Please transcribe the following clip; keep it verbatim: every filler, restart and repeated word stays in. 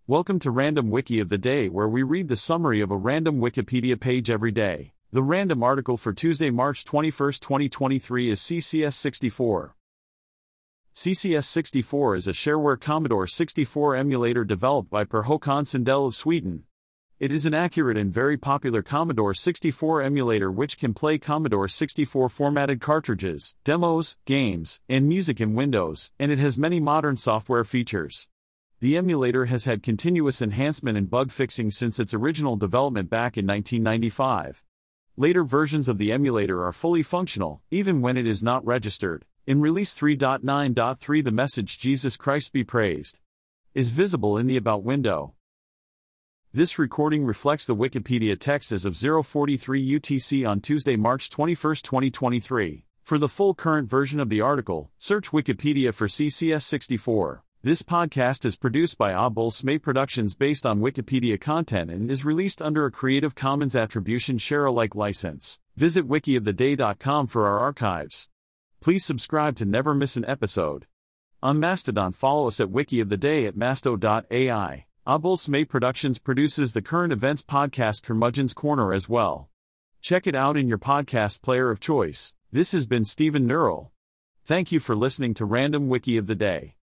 Welcome to Random Wiki of the Day, where we read the summary of a random Wikipedia page every day. The random article for Tuesday, March twenty-first, twenty twenty-three is C C S sixty-four. C C S sixty-four is a shareware Commodore sixty-four emulator developed by Per Håkan Sandell of Sweden. It is an accurate and very popular Commodore sixty-four emulator which can play Commodore sixty-four formatted cartridges, demos, games, and music in Windows, and it has many modern software features. The emulator has had continuous enhancement and bug fixing since its original development back in nineteen ninety-five. Later versions of the emulator are fully functional, even when it is not registered. In Release three point nine point three, the message "Jesus Christ be praised" is visible in the About window. This recording reflects the Wikipedia text as of zero forty-three U T C on Tuesday, March twenty-first, twenty twenty-three. For the full current version of the article, search Wikipedia for C C S sixty-four. This podcast is produced by Abol Smay Productions based on Wikipedia content and is released under a Creative Commons Attribution Share Alike license. Visit wiki of the day dot com for our archives. Please subscribe to never miss an episode. On Mastodon, follow us at Wiki of the Day at masto dot A I. Abol Smay Productions produces the current events podcast Curmudgeon's Corner as well. Check it out in your podcast player of choice. This has been Stephen Neural. Thank you for listening to Random Wiki of the Day.